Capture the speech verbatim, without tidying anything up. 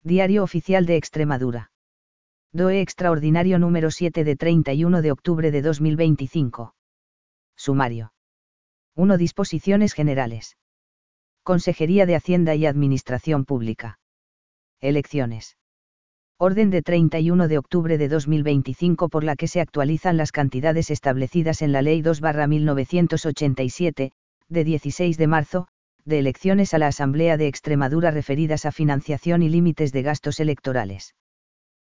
Diario Oficial de Extremadura. D O E Extraordinario número siete de treinta y uno de octubre de dos mil veinticinco. Sumario. uno. Disposiciones generales. Consejería de Hacienda y Administración Pública. Elecciones. Orden de treinta y uno de octubre de dos mil veinticinco por la que se actualizan las cantidades establecidas en la Ley dos barra mil novecientos ochenta y siete, de dieciséis de marzo, de elecciones a la Asamblea de Extremadura referidas a financiación y límites de gastos electorales.